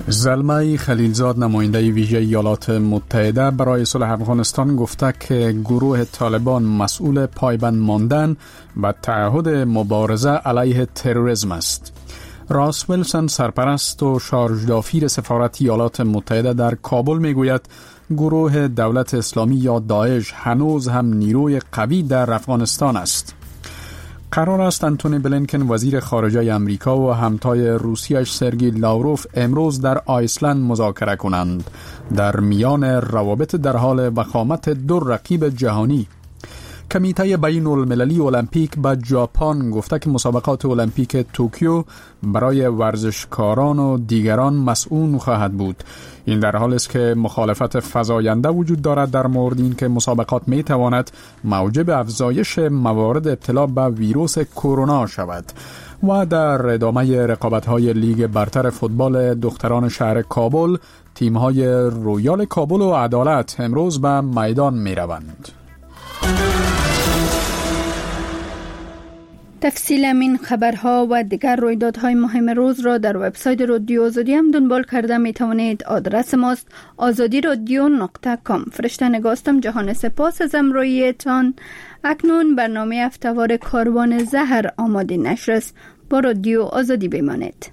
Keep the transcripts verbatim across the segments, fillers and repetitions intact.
زلمه خلیلزاد نماینده ویژه ایالات متحده برای صلح افغانستان گفته که گروه طالبان مسئول پایبند ماندن و تعهد مبارزه علیه تروریسم است. راس ویلسون سرپرست و شارژدافیر سفارت ایالات متحده در کابل میگوید گروه دولت اسلامی یا داعش هنوز هم نیروی قوی در افغانستان است. قرار است انتونی بلینکن وزیر خارجه امریکا و همتای روسیه‌اش سرگئی لاوروف امروز در آیسلند مذاکره کنند در میان روابط در حال وخامت دو رقیب جهانی. کمیته بین المللی المپیک به ژاپن گفته که مسابقات المپیک توکیو برای ورزشکاران و دیگران مسئول خواهد بود. این در حالی است که مخالفت فزاینده وجود دارد در مورد این که مسابقات می تواند موجب افزایش موارد ابتلا به ویروس کرونا شود. و در ادامه رقابت‌های لیگ برتر فوتبال دختران شهر کابل، تیم‌های رویال کابل و عدالت امروز به میدان می‌روند. تفصیل این خبرها و دیگر رویدادهای مهم روز را در وبسایت رادیو آزادی هم دنبال کرده می توانید. آدرس ماست آزادی رادیو نقطه کام. فرشته نگاستم. جهان سپاس از همراهیتان. اکنون برنامه هفته‌وار کاروان زهر آماده نشر است. با رادیو آزادی بمانید.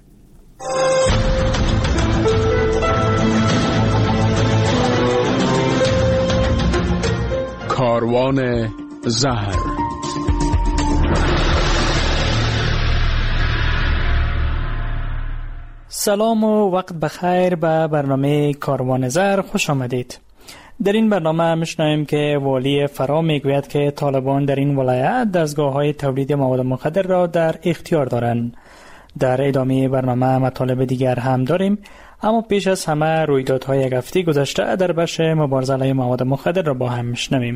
کاروان زهر. سلام و وقت بخیر به برنامه کاروان زهر خوش آمدید. در این برنامه میشنویم که والی فرا میگوید که طالبان در این ولایت دستگاه‌های تولید مواد مخدر را در اختیار دارند. در ادامه برنامه مطالب دیگر هم داریم، اما پیش از همه رویدادهای یک هفته گذشته در بخش مبارزه علیه مواد مخدر را با هم میشنویم.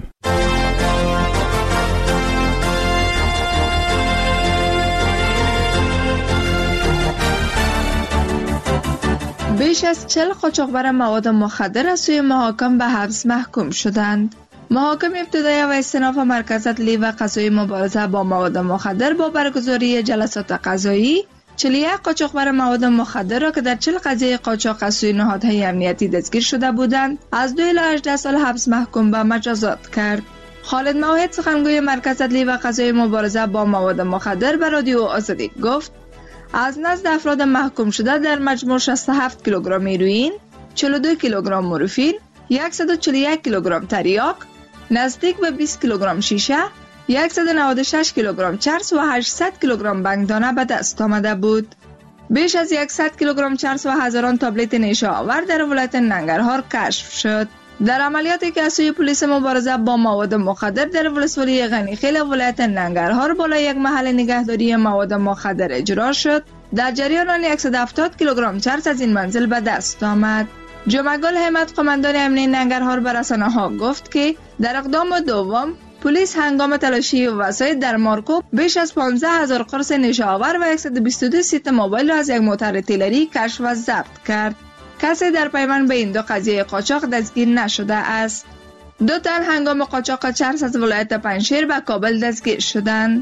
بیش از چهل قاچاقبر مواد مخدر از سوی محاکم به حبس محکوم شدند. محاکم ابتدایی و استئناف مرکز عدلی و قضایی مبارزه با مواد مخدر با برگزاری جلسات قضایی چهل و یک قاچاقبر مواد مخدر را که در چهل قضیه قاچاق از سوی نهادهای امنیتی دستگیر شده بودند از دو الی هجده سال حبس محکوم به مجازات کرد. خالد موحد سخنگوی مرکز عدلی و قضایی مبارزه با مواد مخدر به رادیو آزادی گفت از نزد افراد محکوم شده در مجموع شصت و هفت کیلوگرم هیروئین، چهل و دو کیلوگرم مورفین، صد و چهل و یک کیلوگرم تریاک، نزدیک به بیست کیلوگرم شیشه، صد و نود و شش کیلوگرم چرس و هشتصد کیلوگرم بنگدانه به دست آمده بود. بیش از صد کیلوگرم چرس و هزاران تابلت نشه آور در ولایت ننگرهار کشف شد. در عملیاتی که از سوی پلیس مبارزه با مواد مخدر در ولسوالی غنیخیل ولایت ننگرهار بالای یک محل نگهداری مواد مخدر اجرا شد، در جریان آن صد و هفتاد کیلوگرم چرس از این منزل به دست آمد. جمعگل همت قماندان امنیت ننگرهار به رسانه‌ها گفت که در اقدام دوم پلیس هنگام تلاشی وسایل در مارکو بیش از پانزده هزار قرص نشه آور و صد و بیست و دو سیت موبایل را از یک موتر تیلری کشف و ضبط کرد. کسی در پیوند به این دو قضیه قاچاق دستگیر نشده است. دو تن هنگام قاچاق چرس از ولایت پنجشیر به کابل دستگیر شدند.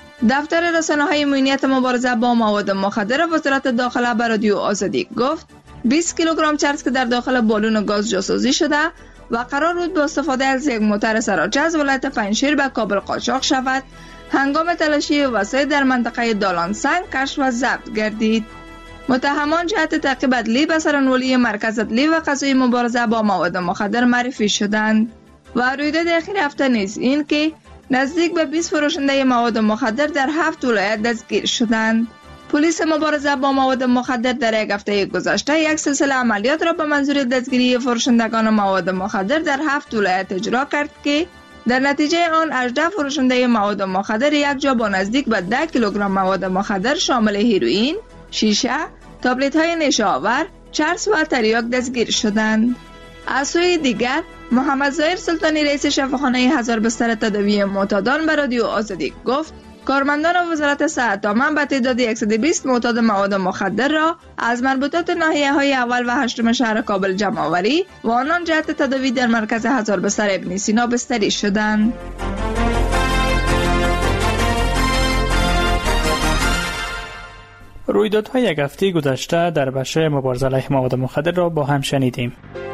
دفتر رسانه‌های امنیت مبارزه با مواد مخدر وزارت داخله به رادیو آزادی گفت بیست کیلوگرم چرس که در داخل بالون گاز جاسازی شده و قرار بود با استفاده از یک موتر سراچه از ولایت پنجشیر به کابل قاچاق شود، هنگام تلاشی وسایل در منطقه دالانسنگ کشف و ضبط گردید. متهمان جهت تعقیب عدلی به سرانولی مرکز عدلی و قضایی مبارزه با مواد مخدر معرفی شدند. و رویداد اخیر هفته نیز این که نزدیک به بیست فروشنده مواد مخدر در هفت ولایت دستگیر شدند. پلیس مبارزه با مواد مخدر در یک هفته گذشته یک سلسله عملیات را به منظور دستگیری فروشندگان مواد مخدر در هفت ولایت اجرا کرد که در نتیجه آن هجده فروشنده مواد مخدر یک جا با نزدیک به ده کیلوگرم مواد مخدر شامل هیروئین، شیشه، تابلت های نشه آور، چرس و تریاک دستگیر شدند. از سوی دیگر محمد ظاهر سلطانی رئیس شفاخانه هزار بستر تداوی معتادان به رادیو آزادی گفت کارمندان وزارت صحت عامه به تعداد صد و بیست معتاد مواد مخدر را از مربوطات ناحیه های اول و هشتم شهر کابل جمع آوری و آنان جهت تداوی در مرکز هزار بستر ابن سینا بستری شدند. رویدادهای یک هفته گذشته در بخش مبارزه علیه مواد مخدر را با هم شنیدیم.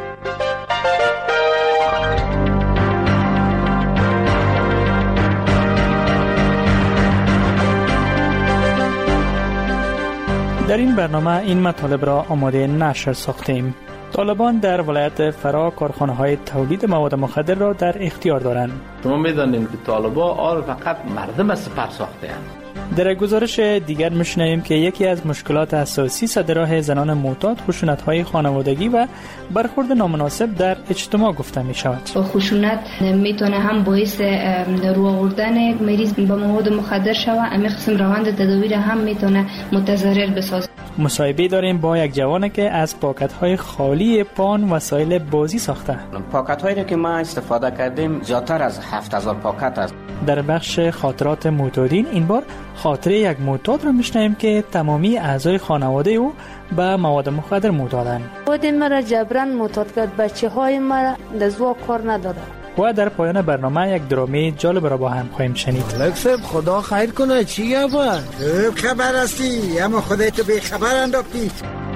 در این برنامه این مطالب را آماده نشر ساختیم. طالبان در ولایت فرا کارخانه‌های تولید مواد مخدر را در اختیار دارند. شما می‌دانید که طالبان آل فقط مردم سپر ساخته‌اند. در گزارش دیگر می‌شنویم که یکی از مشکلات اساسی صدراه زنان معتاد خشونت‌های خانوادگی و برخورد نامناسب در اجتماع گفته می‌شود. خشونت میتونه هم باعث رو آوردن مریض به مواد مخدر شود، همین قسم روند تداوی را هم میتونه متضرر بسازه. مصاحبه داریم با یک جوان که از پاکت‌های خالی پان وسایل بازی ساخته. پاکت‌هایی که ما استفاده کردیم زیادتر از هفت هزار پاکت است. در بخش خاطرات معتادین این بار خاطره یک معتاد را میشنویم که تمامی اعضای خانواده او به مواد مخدر معتادند. خود مرا جبران معتاد کرد، بچه‌های مرا دزوا کار نداره. و در پایان برنامه یک درامه جالب را با هم خواهیم شنید. لکسب خدا خیر کنه، چی گفت؟ خبر هستی اما خودت به خبر انداختی.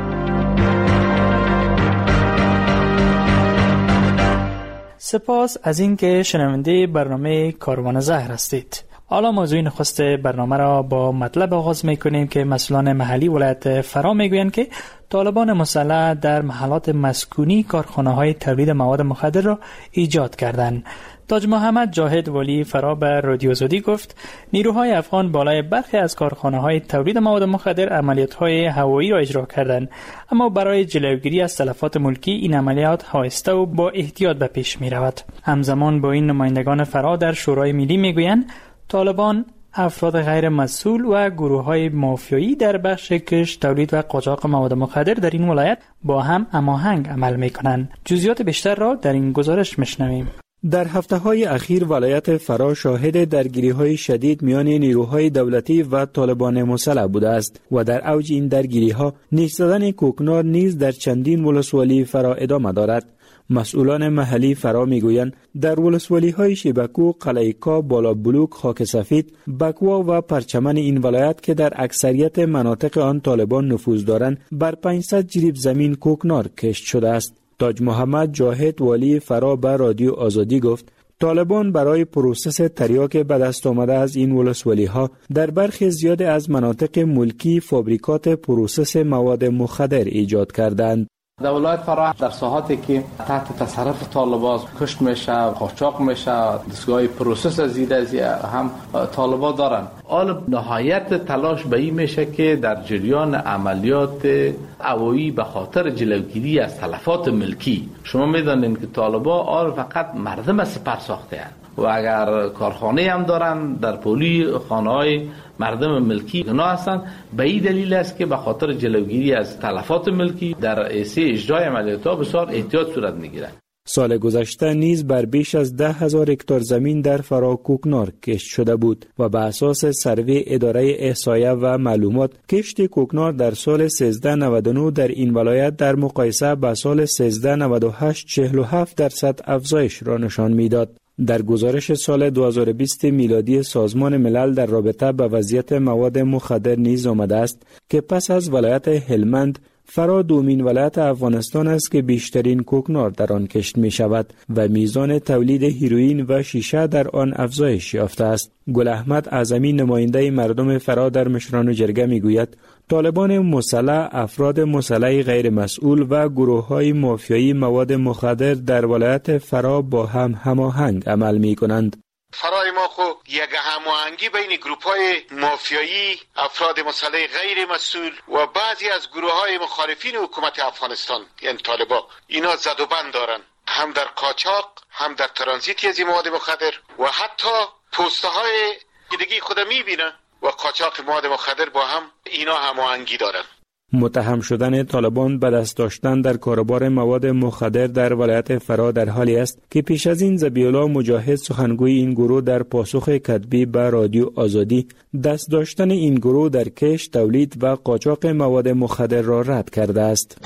سپاس از اینکه شنونده برنامه کاروان زهر هستید. حالا موضوع نخست برنامه را با مطلب آغاز می‌کنیم که مسئولان محلی ولایت فرا میگویند که طالبان مسلح در محلات مسکونی کارخانه‌های تولید مواد مخدر را ایجاد کردند. تاج محمد جاهد ولی فرا به رادیو آزادی گفت نیروهای افغان بالای برخی از کارخانه‌های تولید مواد مخدر عملیات‌های هوایی را اجرا کردند، اما برای جلوگیری از تلفات ملکی این عملیات آهسته و با احتیاط به پیش می‌رود. همزمان با این نمایندگان فرا در شورای ملی میگویند طالبان افراد غیر مسئول و گروه‌های مافیایی در بخش کشت، تولید و قاچاق مواد مخدر در این ولایت با هم هماهنگ عمل می‌کنند. جزئیات بیشتر را در این گزارش می‌شنویم. در هفته‌های اخیر ولایت فرا شاهد درگیری‌های شدید میان نیروهای دولتی و طالبان مسلح بوده است و در اوج این درگیری‌ها نیش زدن کوکنار نیز در چندین ولسوالی فرا ادامه دارد. مسئولان محلی فرا میگویند در ولسوالی‌های شیبکو، قلعه‌کا، بالا بلوک، خاک سفید، بکوا و پرچمن این ولایت که در اکثریت مناطق آن طالبان نفوذ دارند بر پانصد جریب زمین کوکنار کشت شده است. تاج محمد جاهد ولی فرا به رادیو آزادی گفت طالبان برای پروسس تریاک به دست آمده از این ولسوالی‌ها در برخی زیاد از مناطق ملکی فابریکات پروسس مواد مخدر ایجاد کردند. در ولایت فرا در ساحاتی که تحت تصرف طالبان کشت میشه، قاچاق میشه، دستگاه پروسس زیده از هم طالبان دارن. حال نهایت تلاش به این میشه که در جریان عملیات هوایی به خاطر جلوگیری از تلفات ملکی، شما میدانین که طالبان آل فقط مردم سپر ساخته هستند و اگر کارخانه هم دارن در پولی خانه‌های مردم ملکی اینا هستند. به این دلیل است که به خاطر جلوگیری از تلفات ملکی در ایسه اجرای عملیات‌ها بسیار احتیاط صورت میگیرد. سال گذشته نیز بر بیش از ده هزار هکتار زمین در فرا کوکنار کشت شده بود و به اساس سروی اداره احصایه و معلومات کشت کوکنار در سال سیزده نود و نه در این ولایت در مقایسه با سال سیزده نود و هشت چهل و هفت درصد افزایش را نشان میداد. در گزارش سال دو هزار و بیست میلادی سازمان ملل در رابطه با وضعیت مواد مخدر نیز آمده است که پس از ولایت هلمند فرا دومین ولایت افغانستان است که بیشترین کوکنار در آن کشت می شود و میزان تولید هیروئین و شیشه در آن افزایش یافته است. گل احمد اعظمی نماینده مردم فرا در مشران جرگه می گوید طالبان مسلح افراد مسلح غیر مسئول و گروه‌های مافیایی مواد مخدر در ولایت فرا با هم هماهنگ عمل می کنند. فرای ما خو یک هماهنگی بین گروه‌های مافیایی، افراد مسلح غیر مسئول و بعضی از گروه‌های مخالفین حکومت افغانستان یعنی طالبان اینا زد و بند دارن، هم در قاچاق هم در ترانزیت از مواد مخدر و حتی پست‌های دیگه خود می‌بینن و قاچاق مواد مخدر با هم اینا هماهنگی دارن. متهم شدن طالبان به دست داشتن در کاروبار مواد مخدر در ولایت فرا در حالی است که پیش از این ذبیح‌الله مجاهد سخنگوی این گروه در پاسخ کتبی به رادیو آزادی دست داشتن این گروه در کشت، تولید و قاچاق مواد مخدر را رد کرده است.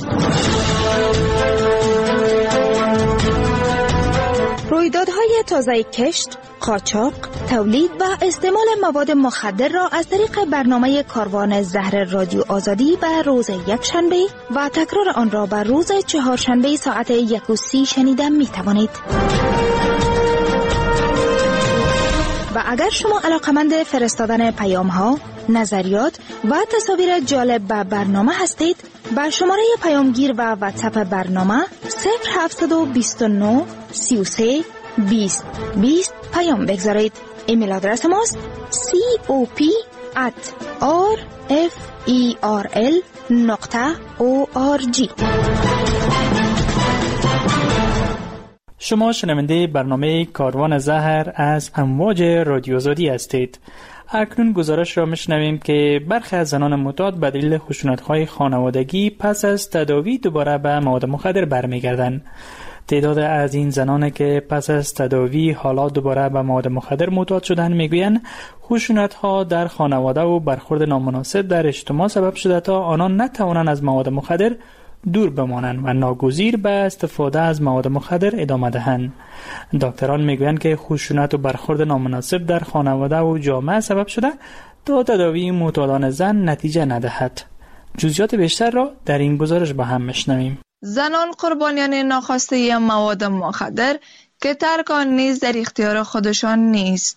رویدادهای تازه کشت، قاچاق، تولید و استعمال مواد مخدر را از طریق برنامه کاروان زهر رادیو آزادی به روز یکشنبه و تکرار آن را به روز چهارشنبه ساعت یک و سی شنیده می توانید. و اگر شما علاقمند فرستادن پیام ها، نظریات و تصاویر جالب به برنامه هستید، با شماره پیامگیر و واتساپ برنامه صفر هفت دو نه سی و سه بیست بیست پیام بگذارید. ایمیل آدرس ماست سی او پی ات آر اف ای آر ال نقطه او آر جی. شما شنونده برنامه کاروان زهر از امواج رادیو آزادی هستید. اکنون گزارش را میشنویم که برخی از زنان معتاد به دلیل خشونت‌های خانوادگی پس از تداوی دوباره به مواد مخدر برمیگردند. تعداد از این زنان که پس از تداوی حالا دوباره به مواد مخدر معتاد شدند میگویند خشونت‌ها در خانواده و برخورد نامناسب در اجتماع سبب شده تا آنان نتوانند از مواد مخدر دور بمانند و ناگزیر به استفاده از مواد مخدر ادامه دهند. دکتران میگویند که خشونت و برخورد نامناسب در خانواده و جامعه سبب شده تا تداوی معتادان زن نتیجه ندهد. جزئیات بیشتر را در این گزارش با هم میشنویم. زنان قربانیان ناخواسته مواد مخدر که ترک آن نیز در اختیار خودشان نیست.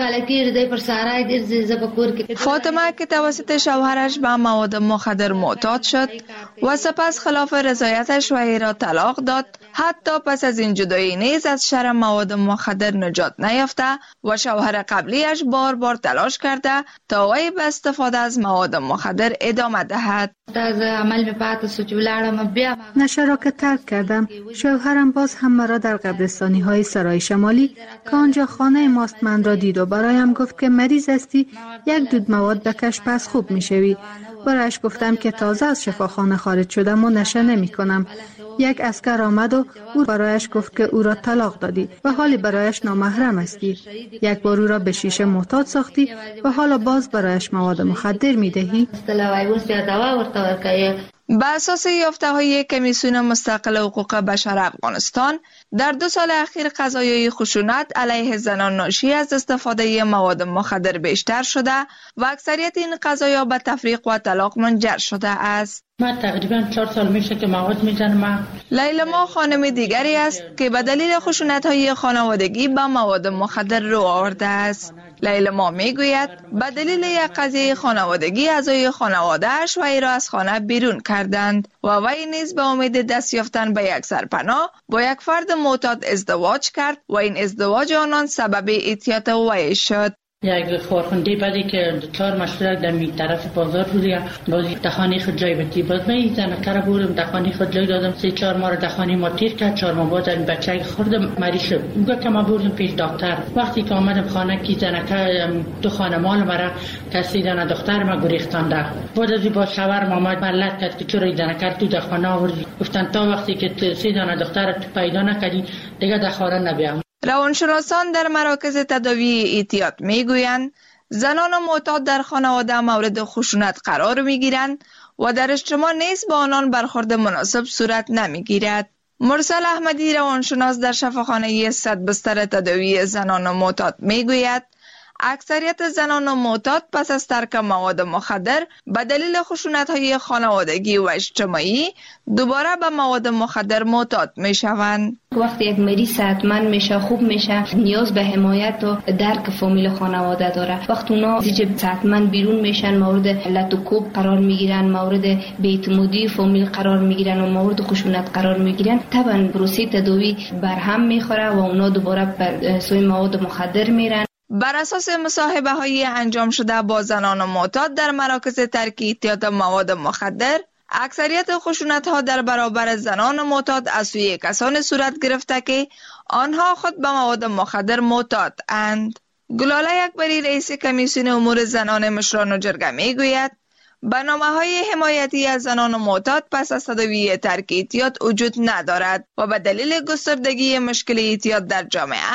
فاطمه که توسط شوهرش به مواد مخدر معتاد شد و سپس خلاف رضایتش وی را طلاق داد، حتی پس از این جدایی نیز از شر مواد مخدر نجات نیافته و شوهر قبلیش بار بار تلاش کرده تا وی به استفاده از مواد مخدر ادامه دهد. نشه را که ترک کردم، شوهرم باز هم مرا در قبرستانی های سرای شمالی که آنجا خانه ماست من را دید و برایم گفت که مریض هستی، یک دود مواد بکش پس خوب می شوی. برایش گفتم که تازه از شفاخانه خارج شدم و نشه نمی کنم. یک عسکر آمد و او برایش گفت که او را طلاق دادی و حالی برایش نامحرم هستی. یک بار او را به شیشه معتاد ساختی و حالا باز برایش مواد مخدر می دهی. به اساس یافته‌های کمیسیون مستقل حقوق بشر افغانستان، در دو سال اخیر قضایای خشونت علیه زنان ناشی از استفاده مواد مخدر بیشتر شده و اکثریت این قضایا به تفریق و طلاق منجر شده است. من تقریبا چهار سال میشه که مواد میزنم. لیلا خانم دیگری است که به دلیل خشونت‌های خانوادگی به مواد مخدر رو آورده است. لیلا میگوید به دلیل یک قضیه خانوادگی اعضای خانواده‌اش وی را از خانه بیرون کردند و وی نیز به امید دست یافتن به یک سرپناه با یک فرد معتاد ازدواج کرد و این ازدواج آنان سبب اعتیاد وی شد. یک خورخنده بعدی که چهار مشترک در می طرف بازار بودیم، بازی دخانی خود جای بودی باز من زنکره بودم دخانی خود جای دادم، سه چهار ماه دخانی ما تیر کرد، چهار ماه بعد این بچه خوردم مریض شد. اونجا که ما بردم پیش دکتر، وقتی که آمدم خانه کی زنکه تو خانمان مرا کسی دانه دختر ما گریختانده. بعد از با شوهر آمد ملت کرد که چرا زنکه تو در خانه آوردی؟ گفتن تا وقتی که سه دانه دختر تو پیدا نکردی دیگه در خانه نبیام. روانشناسان در مراکز تداوی اعتیاد میگویند زنان معتاد در خانواده مورد خشونت قرار میگیرند و در اجتماع نیز با آنان برخورد مناسب صورت نمیگیرد. مرسل احمدی روانشناس در شفاخانه صد بستر تداوی زنان معتاد میگوید اکثریت زنان معتاد پس از ترک مواد مخدر به دلیل خشونت‌های خانوادگی و اجتماعی دوباره به مواد مخدر معتاد میشوند. وقتی یک مریض صحتمند میشه خوب میشه نیاز به حمایت و درک فامیل خانواده داره. وقتی اونا از صحتمند بیرون میشن مورد علت و کوب قرار میگیرن، مورد بی‌اعتمادی فامیل قرار میگیرن و مورد خشونت قرار میگیرن، طبعا پروسه تداوی برهم میخوره و اونا دوباره به سوی مواد مخدر میرن. بر اساس مصاحبه های انجام شده با زنان معتاد در مراکز ترک اعتیاد مواد مخدر، اکثریت خشونت ها در برابر زنان معتاد از سوی کسان صورت گرفته که آنها خود به مواد مخدر معتاد اند. گلاله اکبری رئیس کمیسیون امور زنان مشران جرگه می گوید برنامه‌های حمایتی از زنان معتاد پس از تداوی ترک اعتیاد وجود ندارد و به دلیل گستردگی مشکل اعتیاد در جامعه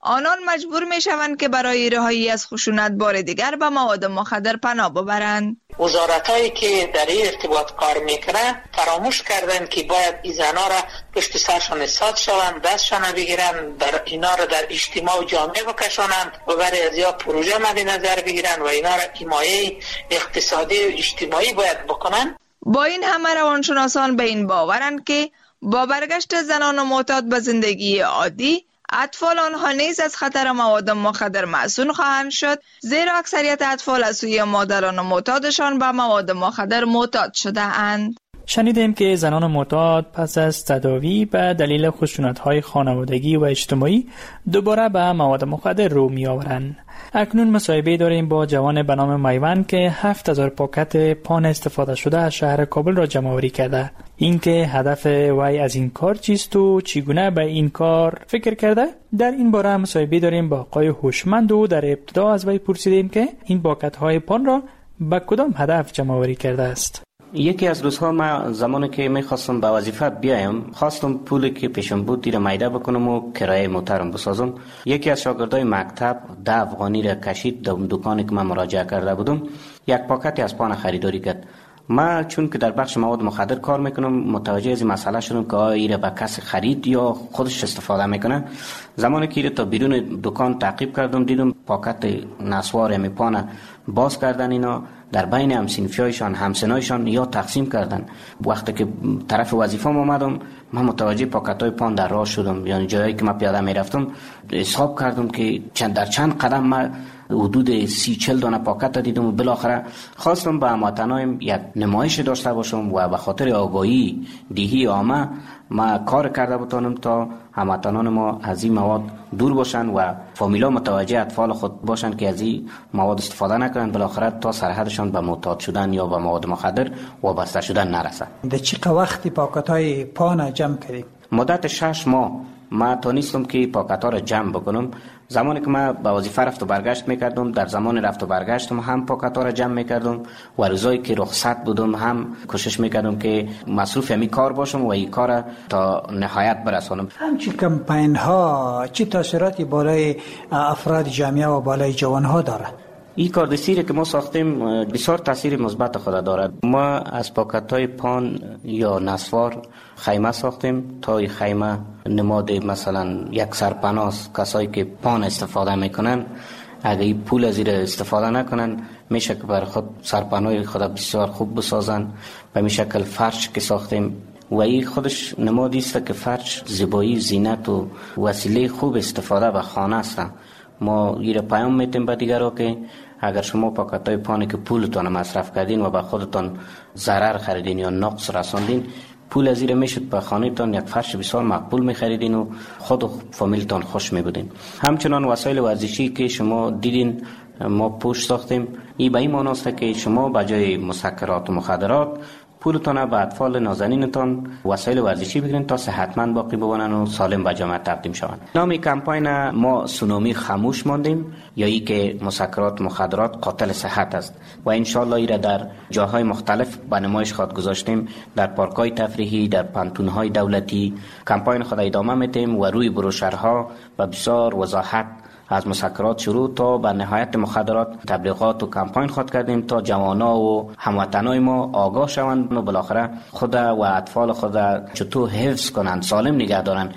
آنان مجبور می شوند که برای رهایی از خشونت بار دیگر به مواد مخدر پناه ببرند. وزارتایی که در این ارتباط کار میکنه فراموش کردن که باید این زنا را پشت سرشان ایستاد شوند، دستشان بگیرن، در اینا را در اجتماع و جامعه بکشانند و برای از یا پروژه مد نظر بگیرن و اینا را حمایه اقتصادی و اجتماعی باید بکنن. با این همه روانشناسان به این باورند که با برگشت زنان معتاد به زندگی عادی، اطفال آنها نیز از خطر مواد مخدر معصوم خواهند شد، زیرا اکثریت اطفال از سوی مادران معتادشان به مواد مخدر معتاد شده اند. شنیدیم که زنان معتاد پس از تداوی به دلیل خشونت‌های خانوادگی و اجتماعی دوباره به مواد مخدر رو می‌آورند. اکنون مصاحبه داریم با جوان به نام میوند که هفت هزار پاکت پان استفاده شده از شهر کابل را جمع آوری کرده. اینکه هدف وی از این کار چیست و چگونه به این کار فکر کرده؟ در این باره مصاحبه داریم با آقای هوشمند و در ابتدا از وی پرسیدیم که این پاکت‌های پان را به کدام هدف جمع آوری کرده است. یکی از روزها ما زمانی که میخواستم به وظیفه بیایم، خواستم پولی که پیشم بود دیر میده بکنم و کرایه موترم بسازم. یکی از شاگردای مکتب ده افغانی را کشید در دکانی که من مراجعه کرده بودم، یک پاکتی از پان خریداری کرد. ما چون که در بخش مواد مخدر کار میکنم متوجه از این مسئله شدم که آیا ایره به کسی خرید یا خودش استفاده میکنه. زمانی که ایره تا بیرون دکان تعقیب کردم دیدم پاکت نسوار میپانه باز کردن، اینا در بین همسنفیایشان همسنایشان یا تقسیم کردن. وقتی که طرف وظیفه‌ام اومدم من متوجه پاکت‌های پان در راه شدم، یعنی جایی که من پیاده میرفتم حساب کردم که چند در چند قدم من حدود سی چل دانه پاکت دیدم و بالاخره خواستم به هموطنایم یک نمایش داشته باشم و به خاطر آگاهی دیهی عامه ما کار کرده بتانم تا هموطنان ما از این مواد دور باشن و فامیلا متوجه اطفال خود باشن که از این مواد استفاده نکنن، بالاخره تا سرحدشان به معتاد شدن یا به مواد مخدر وابسته شدن نرسن. در چه وقتی پاکت‌های پان جمع کردید؟ مدت شش ماه ما تونستم که پاکت ها را جمع بکنم. زمانی که من به وظیفه رفت و برگشت میکردم، در زمان رفت و برگشتم هم پاکت ها را جمع میکردم و روزایی که رخصت بودم هم کوشش میکردم که مصروف همی کار باشم و این کار تا نهایت برسانم. همچین کمپین ها چه تاثیراتی بالای افراد جامعه و بالای جوان ها دارد؟ این کاردستیری که ما ساختیم بسیار تاثیر مثبت خود دارد. ما از پاکت های پان یا نسوار خیمه ساختیم تا این خیمه نماد مثلا یک سرپناه کسایی که پان استفاده میکنن اگه این پول از این استفاده نکنن میشه که بر خود سرپناه خود بسیار خوب بسازن. به می شکل فرش که ساختیم و این خودش نمادی است که فرش زیبایی زینت و وسیله خوب استفاده به خانه است. ما این پیام میتیم به دیگران که اگر شما پاکت‌های پانی که پولتان مصرف کردین و به خودتان ضرر خریدین یا نقص رساندین، پول از این میشد به خانه‌تان یک فرش بسیار مقبول می‌خریدین و خود و فامیلتان خوش می‌بودین. همچنان وسایل ورزشی که شما دیدین ما پوش ساختیم، این به این معنی است که شما به جای مسکرات و مخدرات پولتان به اطفال نازنینتان وسایل ورزشی بگیرین تا صحتمند باقی بمانن و سالم به جامعه تقدیم شوند. نام کمپین ما سونامی خاموش ماندیم یا ای که مسکرات مخدرات قاتل صحت است و ان شاء الله ایره در جاهای مختلف به نمایش خود گذاشتیم، در پارک‌های تفریحی، در پانتون‌های دولتی. کمپین خود ادامه میدیم و روی بروشرها و بسیار وضاحت از مسکرات شروع تا به نهایت مخدرات تبلیغات و کمپین خود کردیم تا جوانا و هموطنای ما آگاه شوند و بالاخره خود و اطفال خود چطور حفظ کنند، سالم نگه دارند.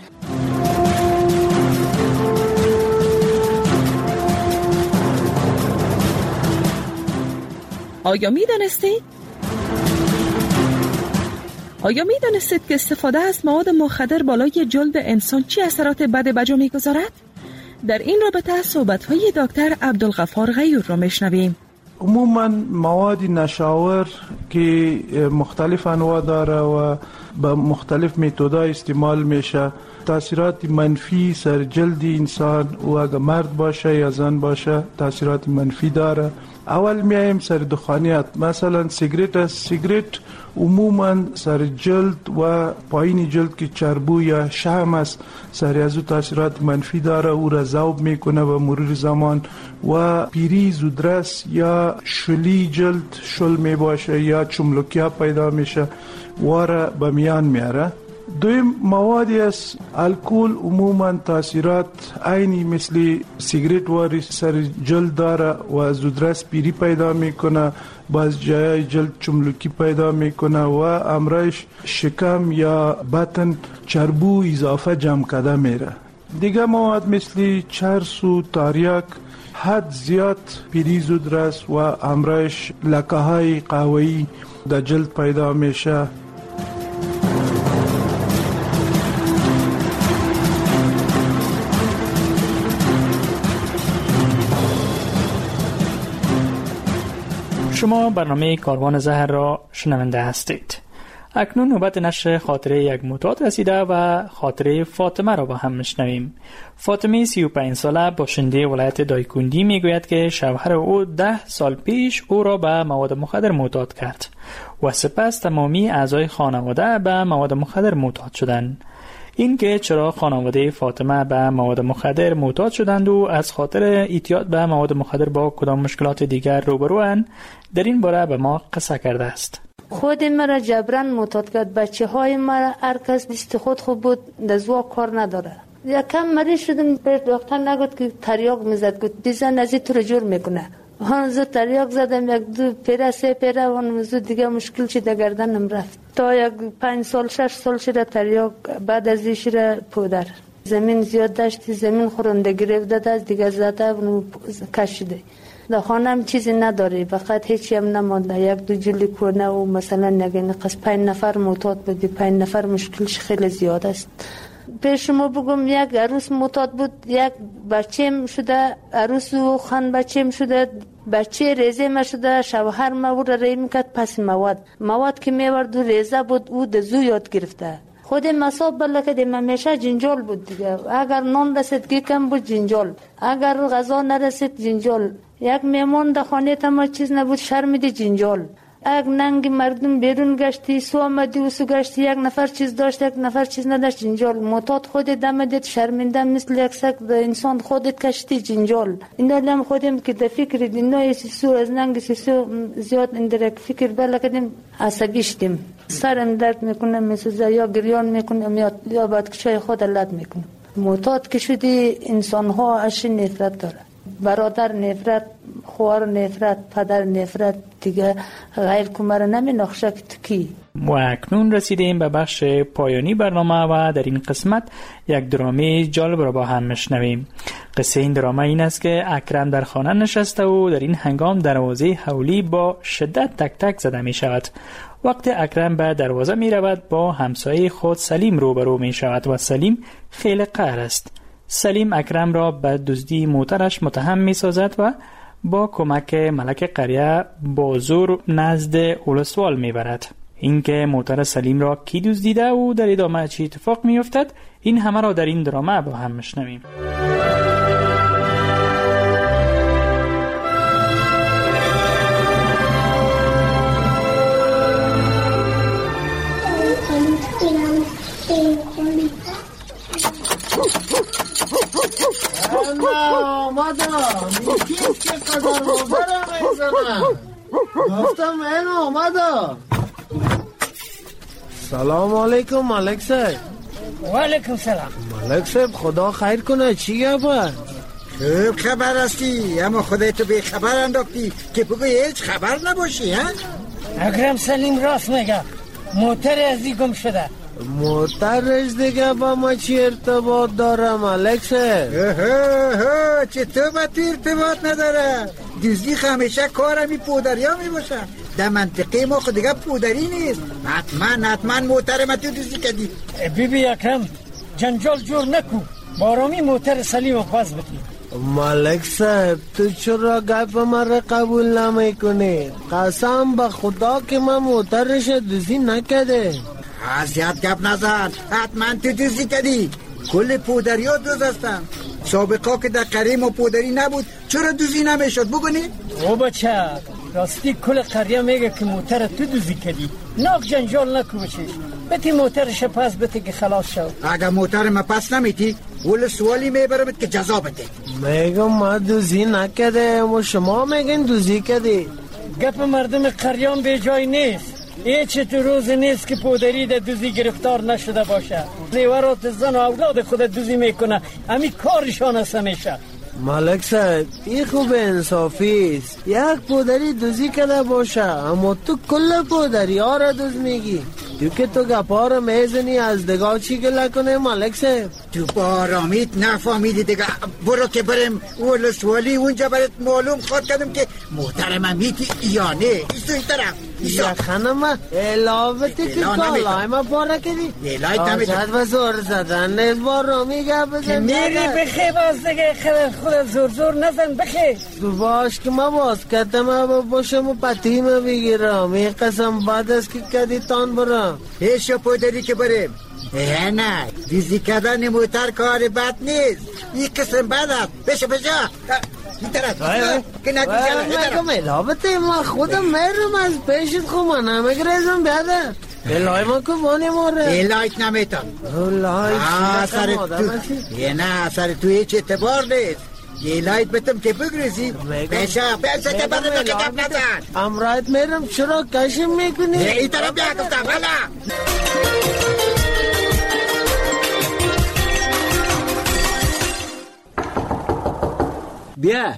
آیا می دانستید؟ آیا می دانستید که استفاده از مواد مخدر بالای جلد انسان چه اثرات بد به جا می گذارد؟ در این رابطه صحبت‌های دکتر عبدالغفار غیور را میشنویم. عموما مواد نشاور که مختلف انواع داره و به مختلف متدای استعمال میشه، تاثیرات منفی سر جلد انسان و اگر مرد باشه یا زن باشه تاثیرات منفی داره. اول میایم سر دخانیات، مثلا سیگرت است. سیگرت عموما سر جلد و پایین جلد که چربو یا شحم است سر از او تاثیرات منفی داره، او را ذوب میکنه و مرور زمان و پیری زودرس یا شلی جلد شل می باشه یا چملکیا پیدا میشه و را به میان میاره. دویم موادی است الکل عموما تاثیرات عینی مثل سیگریت واری سر جلد داره و زودرس پیری پیدا میکنه، باز جای جلد چملوکی پیدا میکنه و امرایش شکم یا بطن چربو اضافه جمع کرده میره. دیگه مواد مثل چرس و تاریک حد زیاد پیری زودرس و امرایش لکه های قهوه‌ای در جلد پیدا میشه. شما برنامه کاروان زهر را شنونده هستید. اکنون نوبت نشر خاطره یک معتاد رسیده و خاطره فاطمه را با هم میشنویم. فاطمه سی و پنج ساله باشنده ولایت دایکندی میگوید که شوهر او ده سال پیش او را به مواد مخدر معتاد کرد و سپس تمامی اعضای خانواده به مواد مخدر معتاد شدند. این که چرا خانواده فاطمه به مواد مخدر معتاد شدند و از خاطر اعتیاد به مواد مخدر با کدام مشکلات دیگر روبروان، در این باره به ما قصه کرده است. خود مرا جبران معتاد کرد. بچه های مرا هر کس بیست خود خوب بود دزوا کار نداره. یکم مریض شدم، به دکتر نگفت که تریاق میزد، گفت بیزن از این تو رو جور میکنه. هنوز تریاق زدم، یک دو پیره سه پیره و هنوز دیگه مشکل شد گردنم رفت. تا یک پنج سال شش سال شده تریاق، بعد از این شده پودر. زمین زیاد داشتی، زمین خورنده گرفته دست دیگه زده و کشیده. در خانه هم چیزی نداری، فقط هیچی هم نمانده، یک دو جلی کونه و مثلا نگه قصد پنج نفر معتاد بودی، پنج نفر مشکلش خیلی زیاد است. پیش شما بگم یک عروس معتاد بود، یک بچه‌م شده، عروس و خان بچه‌م شده، بچه ریزه ما شده، شوهر ما او را ری میکرد پس مواد مواد که میورد و ریزه بود او دزو یاد گرفته. خود مصاب بله که دیم همیشه جنجال بود دیگه، اگر نان رسید کم بود جنجال، اگر غذا نرسید جنجال، یک میمون در خانه تما چیز نبود شرمیدی جنجال، اگر ننگ مردم بیرون گشتی سو آمدی و سو گشتی، یک نفر چیز داشت یک نفر چیز نداشت جنجال. معتاد خودت دم دید شرمنده مثل یک سگ انسان خودت کشتی جنجال. اینا لم خودم که در فکر دینا سو از ننگ سو زیاد اندرک فکر بله کدیم عصبی شدیم، سرم درد میکنه مثل یا گریان میکنم یا یا بعد کشای خود لد میکنم. معتاد که شدی انسان ها اش نفرت داره، برادر نفرت، خواهر نفرت، پدر نفرت، دیگه غیر کمر نمی نخشه که کی. و اکنون رسیدیم به بخش پایانی برنامه و در این قسمت یک درامه جالب را با هم میشنویم. قصه این درامه این است که اکرم در خانه نشسته و در این هنگام دروازه حولی با شدت تک تک زده می شود. وقت اکرم به دروازه می رود با همسایه خود سلیم روبرو می شود و سلیم خیلی قهر است. سلیم اکرم را به دزدی موترش متهم می سازد و با کمک ملک قریه با زور نزد اولسوال می برد. اینکه موتر سلیم را کی دزدیده و در ادامه چه اتفاق می افتد، این همه را در این درامه با هم میشنویم. آمدم میکیم که قدر روزه میزنم، گفتم این آمدم. سلام علیکم ملک صاحب. و علیکم سلام. ملک صاحب خدا خیر کنه، چی گفت؟ خوب خبر هستی، اما خودت به خبر انداختی که بگوی هیچ خبر نباشی. ها؟ اکرم سلیم راست میگه، موتر ازی گم شده. موترش دیگه با ما چی ارتباط داره ملک صاحب؟ چطور با تو ارتباط نداره؟ دزدی همیشه کارمی پودری ها می باشه. در منطقه ما خود دیگه پودری نیست. حتما حتما موتر ما تو دزدی کردی. بی بی اکرم جنجال جور نکو، بارامی موتر سلیم رو پاس بدی. ملک صاحب تو چرا گپ مرا قبول نمی کنی؟ قسم به خدا که من موترش دزدی نکرده. زیاد گپ نزن، حتما تو دزدی کردی. کل پودری ها دوز هستن. سابقا که در قریه ما پودری نبود چرا دوزی نمیشد بگونی؟ او بچه راستی کل قریه میگه که موتر تو دوزی کردی. ناک جنجال نکو بچش، بتی موترش پس بتی که خلاص شد. اگر موتر ما پس نمیتی ول سوالی میبرمت که جزا بده. میگم ما دوزی نکرده و شما میگن دوزی کردی. گپ مردم قریان به جای نیست. این چطور روز نیست که پودری در دوزی گرفتار نشده باشه. زیورات زن و اولاد خود دوزی میکنه، همین کارشان است همیشه. ملک صاحب این خوب انصافی است، یک پودری دوزی کرده باشه اما تو کل پودری ها را دوز میگی. تو که تو گپا را میزنی از دگاه چی گله کنه ملک صاحب؟ تو با آرامیت نفهمیدی دیگه. برو که بریم ولسوالی اونجا برات معلوم خود کردم که محترم میتی یا نه. ایسو این طرف یا خانم الاوتی که کالای ما باره کردی آزاد و زور زدن نیز با رامی گپ بزن میری بخی باز دیگه خود زور زور نزن بخی تو باش که ما باز کتم باشم و پتیم بگیرم. این قسم بعد است که کدی تان برم ایشو پودری که بریم. اه نه دیزی کردن موتر کار بد نیست. این قسم بد است. بشه بشه این طرف که نگو جلو ملابطه ما خودم میرم از پیشت خو من همه گریزم بیاده الهی ما که بانی ماره الهیت نمیتم الهی سر تو یه نه سر تو هیچ اعتبار نیست. الهیت بتم که بگریزی بشه بشه که برد تو که گفت نزن امرایت میرم چرا کشم میکنی این طرف بیا گفتم حالا بیا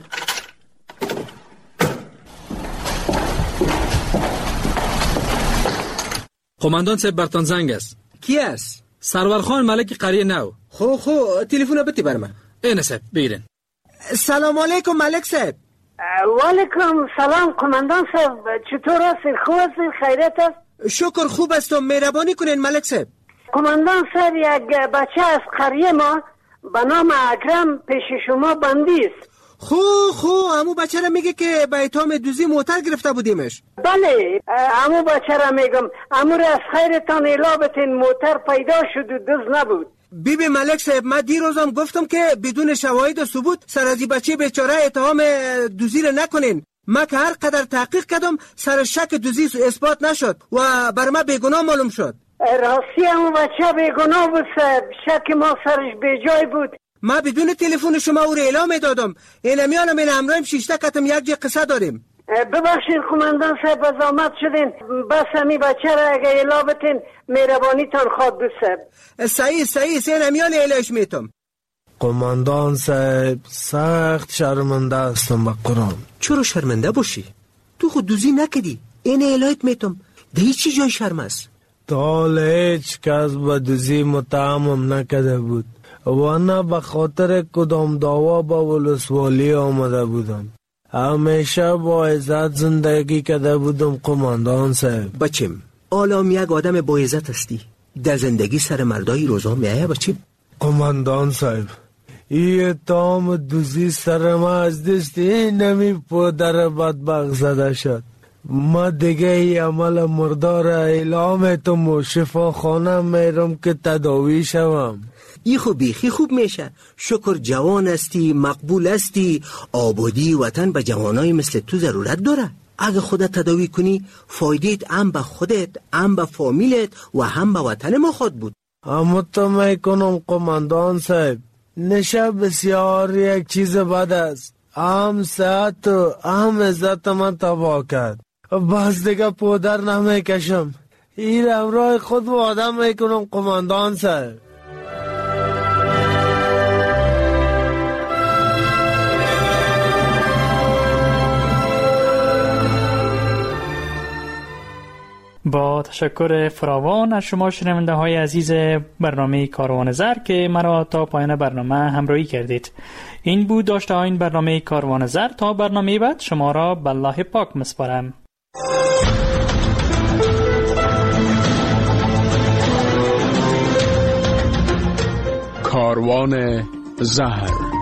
قماندان صاحب برتان زنگ است. کی است؟ سرور خان ملک قریه نو. خو خو تلفن بتی بر من. اینه صاحب بگیرین. سلام علیکم ملک صاحب. و علیکم سلام قماندان صاحب، چطور هستین؟ خوب هستین؟ خیریت است؟ شکر خوب هستم. مهربانی کنین ملک صاحب. قماندان صاحب یک بچه از قریه ما به نام اکرم پیش شما بندی است. خو خو امو بچه را میگه که به اتهام دوزی موتر گرفته بودیمش. بله امو بچه را میگم. امو را از خیرتان اعلام بتین موتر پیدا شد و دوز نبود. بی بی ملک صاحب من دیروزم گفتم که بدون شواهد و ثبوت سر از بچه بیچاره اتهام دوزی را نکنین. من که هر قدر تحقیق کردم سر شک دوزی اثبات نشد و بر من بیگناه معلوم شد. راستی امو بچه بیگناه بود صاحب، شک ما سرش بیجای بود. ما بدون تلفن شما او را اعلام دادم. این میانم این همراهیم شیشته کتم یک جه قصه داریم. ببخشید قماندان صاحب از آمد شدین، بس همی بچه را اگه اعلام بتین مهربانی تان خواد بود صاحب. صحیح صحیح سین همیان اعلامش میتم. قماندان صاحب سخت شرمنده هستم به قرآن. چرا شرمنده باشی؟ تو خود دوزی نکدی. این اعلامت میتم. ده چی جای شرم است؟ تا هیچ کس به دوزی متهمم نکده بود و نه به خاطر کدام دعوا با ولسوالی آمده بودم. همیشه با عزت زندگی کرده بودم قماندان صاحب. بچم آلام یک آدم با عزت هستی، در زندگی سر مردای روزا میایه بچم. قماندان صاحب این اتهام دوزی سر ما از دست این نمی پدر بدبخت زده شد. ما دیگه ای عمل مردار اعلام تم و شفاخانه میرم که تداوی شوم. ای خوب بیخی خوب میشه. شکر جوان هستی، مقبول هستی. آبادی وطن به جوانای مثل تو ضرورت داره. اگه خودت تداوی کنی فایدهت هم به خودت، هم به فامیلت و هم به وطن ما خود بود. اما تو میکنم قماندان صاحب نشه بسیار یک چیز بد است. هم صحت و هم عزت من تباه کرد. بس دیگه پودر نمیکشم. این امرای خود و آدم میکنم قماندان صاحب. با تشکر فراوان از شما شنونده های عزیز برنامه کاروان زر که مرا تا پایان برنامه همراهی کردید. این بود داشته ها این برنامه کاروان زر. تا برنامه بعد شما را به الله پاک مسپارم. کاروان زر